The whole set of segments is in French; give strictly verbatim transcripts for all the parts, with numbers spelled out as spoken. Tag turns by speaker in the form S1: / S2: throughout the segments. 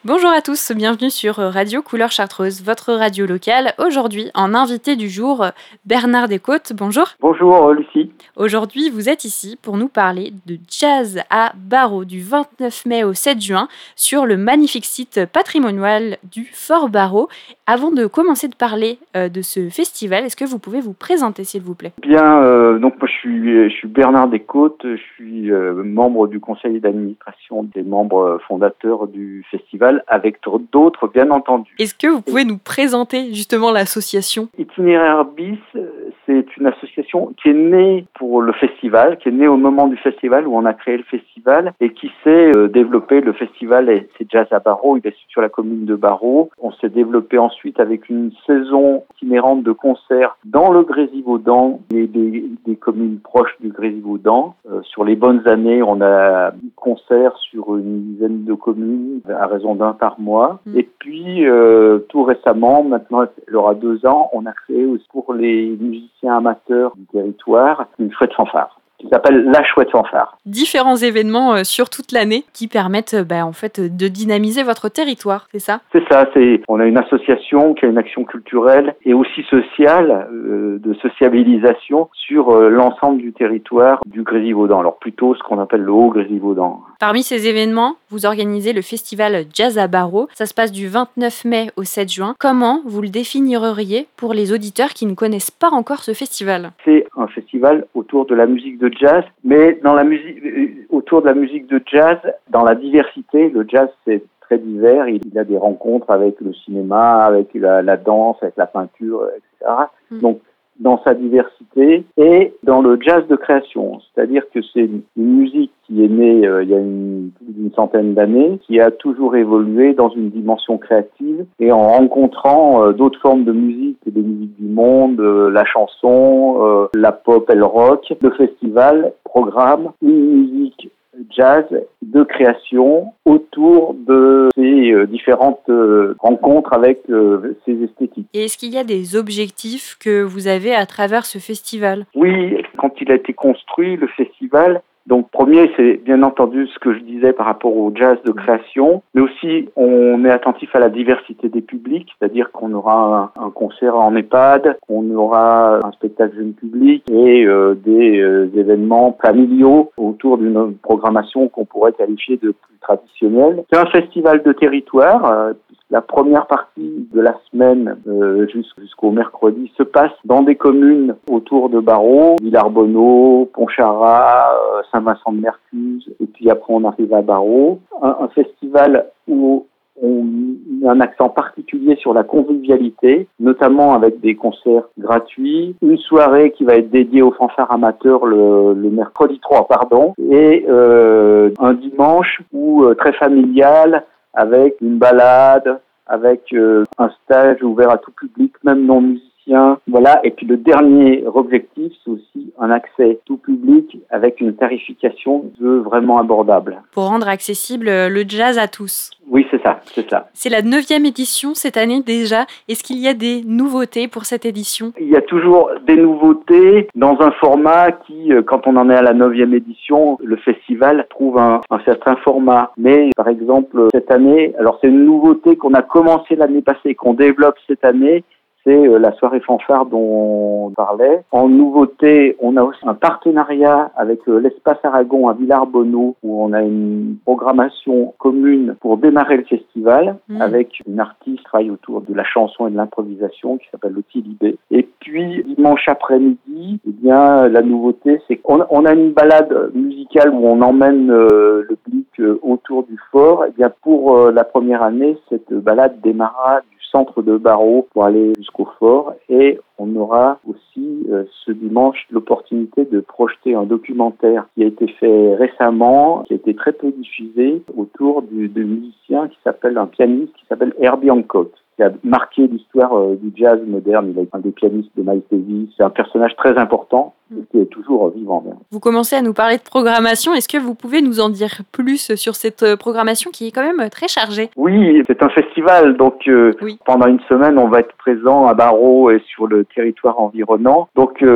S1: Bonjour à tous, bienvenue sur Radio Couleur Chartreuse, votre radio locale. Aujourd'hui, en invité du jour, Bernard Descôtes. Bonjour.
S2: Bonjour Lucie.
S1: Aujourd'hui, vous êtes ici pour nous parler de jazz à Barreau du vingt-neuf mai au sept juin sur le magnifique site patrimonial du Fort Barreau. Avant de commencer de parler euh, de ce festival, est-ce que vous pouvez vous présenter s'il vous plaît ?
S2: Bien, euh, donc moi je suis, je suis Bernard Descôtes, je suis euh, membre du conseil d'administration des membres fondateurs du festival, avec d'autres bien entendu.
S1: Est-ce que vous pouvez nous présenter justement l'association ?
S2: Itinéraire Bis, c'est une association qui est née pour le festival, qui est née au moment du festival où on a créé le festival et qui s'est euh, développé. Le festival, c'est Jazz à Barreau, il est sur la commune de Barreau. On s'est développé ensuite avec une saison itinérante de concerts dans le Grésivaudan et des, des communes proches du Grésivaudan. Euh, sur les bonnes années, on a concerts sur une dizaine de communes à raison d'un par mois. Mmh. Et puis, euh, tout récemment, maintenant, il aura deux ans, on a créé aussi pour les musiciens amateurs du territoire une chouette fanfare qui s'appelle La Chouette Fanfare.
S1: Différents événements euh, sur toute l'année qui permettent euh, bah, en fait, de dynamiser votre territoire, c'est ça ?
S2: C'est ça, c'est, on a une association qui a une action culturelle et aussi sociale, euh, de sociabilisation sur euh, l'ensemble du territoire du Grésivaudan, alors plutôt ce qu'on appelle le Haut-Grésivaudan.
S1: Parmi ces événements, vous organisez le festival Jazz à Barreau. Ça se passe du vingt-neuf mai au sept juin. Comment vous le définiriez pour les auditeurs qui ne connaissent pas encore ce festival ?
S2: C'est un festival autour de la musique de jazz, mais dans la musique, autour de la musique de jazz, dans la diversité. Le jazz, c'est très divers. Il y a des rencontres avec le cinéma, avec la, la danse, avec la peinture, et cetera. Mmh. Donc, dans sa diversité et dans le jazz de création. C'est-à-dire que c'est une musique qui est née euh, il y a une, plus d'une centaine d'années, qui a toujours évolué dans une dimension créative et en rencontrant euh, d'autres formes de musique, des musiques du monde, euh, la chanson, euh, la pop et le rock. Le festival programme une musique jazz de création autour de ces euh, différentes euh, rencontres avec euh, ces esthétiques.
S1: Et est-ce qu'il y a des objectifs que vous avez à travers ce festival ?
S2: Oui, quand il a été construit, le festival, donc premier, c'est bien entendu ce que je disais par rapport au jazz de création, mais aussi on est attentif à la diversité des publics, c'est-à-dire qu'on aura un, un concert en EHPAD, on aura un spectacle jeune public et euh, des euh, événements familiaux autour d'une programmation qu'on pourrait qualifier de plus traditionnelle. C'est un festival de territoire. Euh, La première partie de la semaine euh, jusqu'au mercredi se passe dans des communes autour de Barreau, Villarbonneau, Pontcharrat, euh, Saint-Vincent-de-Mercuse, et puis après on arrive à Barreau. Un, un festival où on met un accent particulier sur la convivialité, notamment avec des concerts gratuits, une soirée qui va être dédiée aux fanfares amateurs le, le mercredi trois, pardon, et euh, un dimanche où euh, très familial, avec une balade, avec euh, un stage ouvert à tout public, même non musicien. Voilà. Et puis le dernier objectif, c'est aussi un accès tout public avec une tarification vraiment abordable.
S1: Pour rendre accessible le jazz à tous.
S2: Oui, c'est ça, c'est ça.
S1: C'est la neuvième édition cette année déjà. Est-ce qu'il y a des nouveautés pour cette édition ?
S2: Il y a toujours des nouveautés dans un format qui, quand on en est à la neuvième édition, le festival trouve un, un certain format. Mais par exemple, cette année, alors c'est une nouveauté qu'on a commencé l'année passée, qu'on développe cette année, c'est la soirée fanfare dont on parlait. En nouveauté, on a aussi un partenariat avec l'Espace Aragon à Villarbonneau où on a une programmation commune pour démarrer le festival mmh. avec une artiste qui travaille autour de la chanson et de l'improvisation qui s'appelle Lottie Libé. Et puis, dimanche après-midi, eh bien, la nouveauté, c'est qu'on on a une balade musicale où on emmène euh, le public euh, autour du fort. Eh bien, pour euh, la première année, cette balade démarra centre de Barreau pour aller jusqu'au fort et on aura aussi euh, ce dimanche l'opportunité de projeter un documentaire qui a été fait récemment, qui a été très peu diffusé autour du, de musicien qui s'appelle, un pianiste qui s'appelle Herbie Hancock, qui a marqué l'histoire euh, du jazz moderne. Il est un des pianistes de Miles Davis. C'est un personnage très important et qui est toujours vivant. Même.
S1: Vous commencez à nous parler de programmation. Est-ce que vous pouvez nous en dire plus sur cette programmation qui est quand même très chargée ?
S2: Oui, c'est un festival. Donc, euh, oui. pendant une semaine, on va être présent à Barreau et sur le territoire environnant. Donc, euh,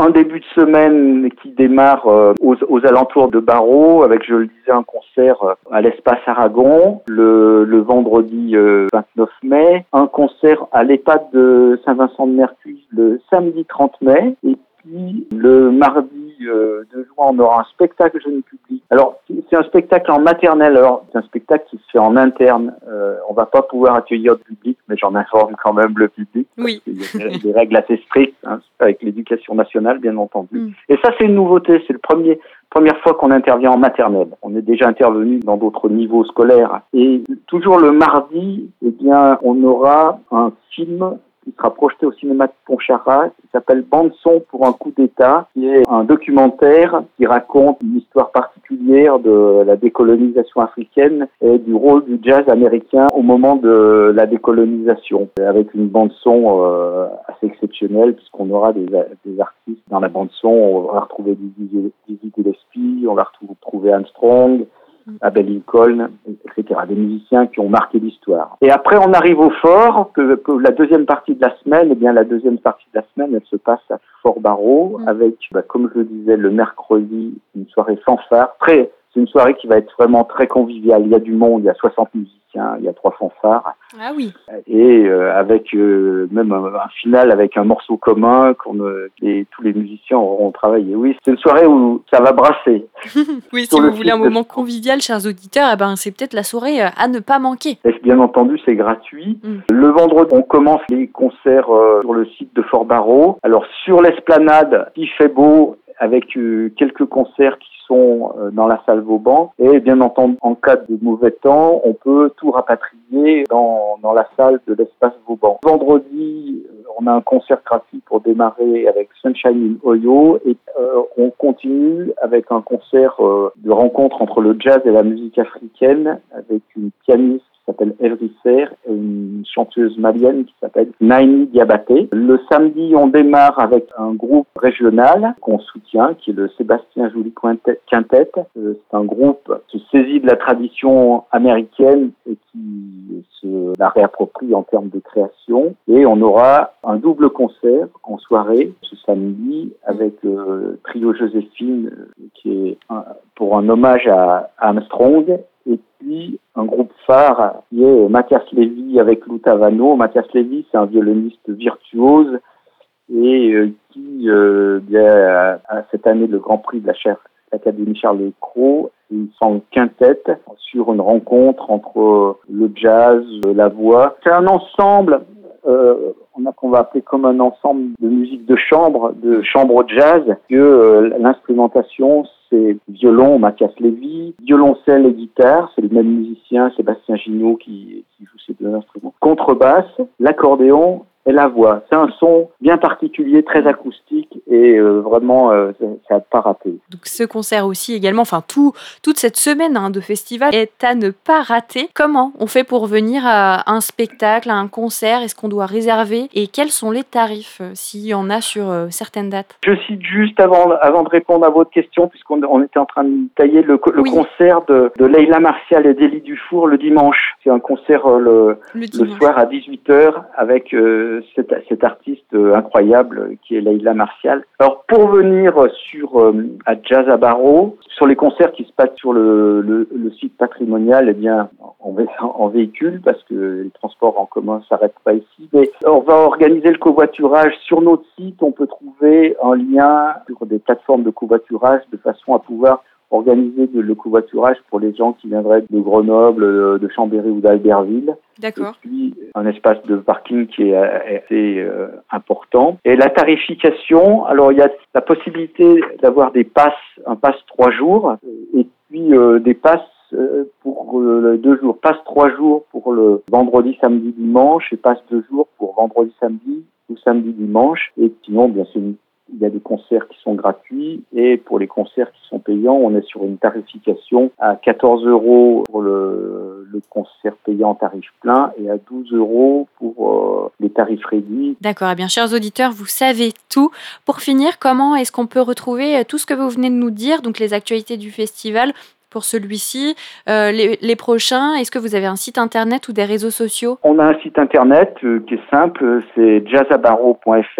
S2: un début de semaine qui démarre euh, aux, aux alentours de Barreau, avec, je le disais, un concert euh, à l'Espace Aragon le, le vendredi euh, vingt-neuf mai, un concert à l'EHPAD de Saint-Vincent-de-Mercus le samedi trente mai, et puis le mardi euh, deux juin, on aura un spectacle jeune public. Alors, c'est un spectacle en maternelle. Alors, c'est un spectacle qui se fait en interne. Euh, on va pas pouvoir accueillir le public, mais j'en informe quand même le public.
S1: Oui.
S2: Il y a des, des règles assez strictes, hein, avec l'éducation nationale, bien entendu.
S1: Mm.
S2: Et ça, c'est une nouveauté. C'est le premier, première fois qu'on intervient en maternelle. On est déjà intervenu dans d'autres niveaux scolaires. Et toujours le mardi, eh bien, on aura un film qui sera projeté au cinéma de Pontcharrat, qui s'appelle Bande son pour un coup d'État, qui est un documentaire qui raconte une histoire particulière de la décolonisation africaine et du rôle du jazz américain au moment de la décolonisation, avec une bande son euh, assez exceptionnelle, puisqu'on aura des, des artistes dans la bande son. On va retrouver Dizzy Gillespie, on va retrouver Armstrong, Abel Lincoln, et cetera. Des musiciens qui ont marqué l'histoire. Et après, on arrive au fort, que, que la deuxième partie de la semaine, eh bien, la deuxième partie de la semaine, elle se passe à Fort-Barreau, mmh. avec, bah, comme je le disais, le mercredi, une soirée fanfare. Très, c'est une soirée qui va être vraiment très conviviale. Il y a du monde, il y a soixante musiciens, il y a trois fanfares.
S1: Ah oui.
S2: Et euh, avec euh, même un, un final avec un morceau commun qu'on euh, et tous les musiciens auront travaillé. Oui, c'est une soirée où ça va brasser.
S1: Oui, si vous voulez un moment convivial, chers auditeurs, eh ben, c'est peut-être la soirée à ne pas manquer.
S2: Et bien entendu, c'est gratuit.
S1: Mm.
S2: Le vendredi, on commence les concerts euh, sur le site de Fort-Barreau. Alors, sur l'esplanade, il fait beau, avec euh, quelques concerts qui sont euh, dans la salle Vauban. Et bien entendu, en cas de mauvais temps, on peut tout rapatrier dans, dans la salle de l'espace Vauban. Vendredi, on a un concert gratuit pour démarrer avec Sunshine in Oyo, et euh, on continue avec un concert euh, de rencontre entre le jazz et la musique africaine, avec une pianiste qui s'appelle Elry Serre et une chanteuse malienne qui s'appelle Naini Diabaté. Le samedi, on démarre avec un groupe régional qu'on soutient, qui est le Sébastien Joly Quintet. Euh, c'est un groupe qui saisit de la tradition américaine et qui se la réapproprie en termes de création. Et on aura un double concert en soirée ce samedi avec euh, Trio Joséphine, euh, qui est un, pour un hommage à Armstrong. Et puis, un groupe phare qui est Mathias Lévy avec Lou Tavano. Mathias Lévy, c'est un violoniste virtuose et euh, qui euh, a, a cette année le Grand Prix de la chaire l'Académie Charles Cros. Il s'en quintette sur une rencontre entre le jazz, la voix. C'est un ensemble euh, on a qu'on va appeler comme un ensemble de musique de chambre, de chambre jazz, que euh, l'instrumentation, c'est violon, Mathias Lévy, violoncelle et guitare, c'est le même musicien, Sébastien Ginaud, qui, qui joue ces deux instruments. Contrebasse, l'accordéon et la voix. C'est un son bien particulier, très acoustique et euh, vraiment, euh, ça n'a pas raté.
S1: Donc ce concert aussi également, enfin tout, toute cette semaine hein, de festival est à ne pas rater. Comment on fait pour venir à un spectacle, à un concert? Est-ce qu'on doit réserver? Et quels sont les tarifs, euh, s'il y en a sur euh, certaines dates?
S2: Je cite juste avant, avant de répondre à votre question, puisqu'on on était en train de tailler le, le oui. concert de, de Leila Martial et d'Élie Dufour le dimanche. C'est un concert euh, le, le, le soir à dix-huit heures avec euh, Cet, cet artiste euh, incroyable qui est Leila Martial. Alors pour venir sur euh, à Jazz à Barreau, sur les concerts qui se passent sur le, le, le site patrimonial, eh bien en, en véhicule parce que les transports en commun s'arrêtent pas ici. Mais on va organiser le covoiturage sur notre site. On peut trouver un lien sur des plateformes de covoiturage de façon à pouvoir organiser le covoiturage pour les gens qui viendraient de Grenoble, de Chambéry ou d'Albertville.
S1: D'accord.
S2: Et puis, un espace de parking qui est assez euh, important. Et la tarification, alors il y a la possibilité d'avoir des passes, un pass trois jours, et puis euh, des passes euh, pour euh, deux jours. Passe trois jours pour le vendredi, samedi, dimanche, et passe deux jours pour vendredi, samedi ou samedi, dimanche. Et sinon, bien sûr, il y a des concerts qui sont gratuits et pour les concerts qui sont payants, on est sur une tarification à quatorze euros pour le, le concert payant en tarif plein et à douze euros pour euh, les tarifs réduits.
S1: D'accord, eh bien chers auditeurs, vous savez tout. Pour finir, comment est-ce qu'on peut retrouver tout ce que vous venez de nous dire, donc les actualités du festival pour celui-ci, euh, les, les prochains? Est-ce que vous avez un site internet ou des réseaux sociaux?
S2: On a un site internet euh, qui est simple, c'est jazz à barreau point f r.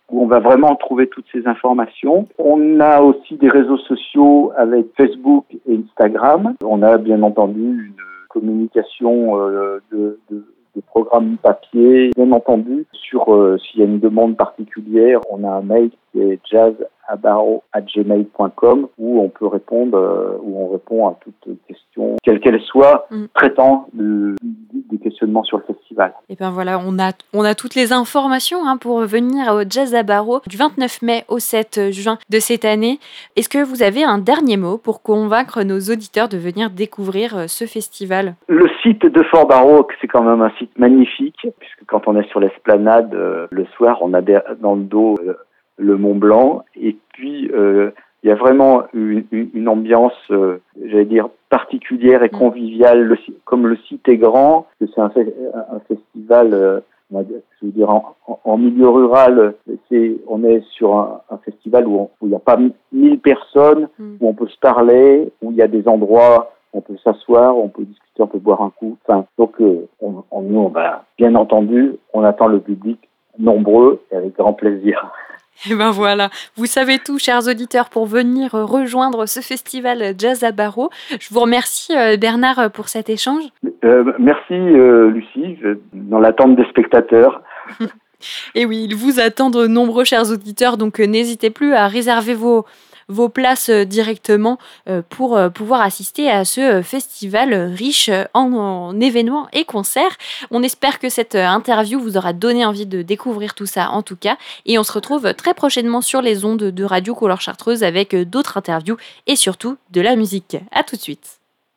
S2: où on va vraiment trouver toutes ces informations. On a aussi des réseaux sociaux avec Facebook et Instagram. On a bien entendu une communication euh, de, de, de programmes papier. Bien entendu, sur euh, s'il y a une demande particulière, on a un mail qui est jazz arobase gmail point com où on peut répondre, euh, où on répond à toutes questions, quelles qu'elles soient, mm. traitant de, des questionnements sur le festival.
S1: Et bien voilà, on a, on a toutes les informations hein, pour venir au Jazz à Barreau du vingt-neuf mai au sept juin de cette année. Est-ce que vous avez un dernier mot pour convaincre nos auditeurs de venir découvrir ce festival ?
S2: Le site de Fort Barreau, c'est quand même un site magnifique, puisque quand on est sur l'esplanade, euh, le soir, on a dans le dos euh, le Mont Blanc, et puis euh, il y a vraiment une, une ambiance, euh, j'allais dire, particulière et conviviale. Le, comme le site est grand, que c'est un, un festival, euh, je veux dire, en, en, en milieu rural, c'est, on est sur un, un festival où, on, où il n'y a pas mille personnes, mm. où on peut se parler, où il y a des endroits où on peut s'asseoir, où on peut discuter, on peut boire un coup. Enfin, donc, euh, on, on, nous, on va, bien entendu, on attend le public nombreux et avec grand plaisir.
S1: Et ben voilà, vous savez tout, chers auditeurs, pour venir rejoindre ce festival Jazz à Barreau. Je vous remercie, Bernard, pour cet échange.
S2: Euh, merci, euh, Lucie, dans l'attente des spectateurs.
S1: Et oui, ils vous attendent nombreux, chers auditeurs, donc euh, n'hésitez plus à réserver vos... vos places directement pour pouvoir assister à ce festival riche en, en événements et concerts. On espère que cette interview vous aura donné envie de découvrir tout ça en tout cas. Et on se retrouve très prochainement sur les ondes de Radio Couleur Chartreuse avec d'autres interviews et surtout de la musique. À tout de suite.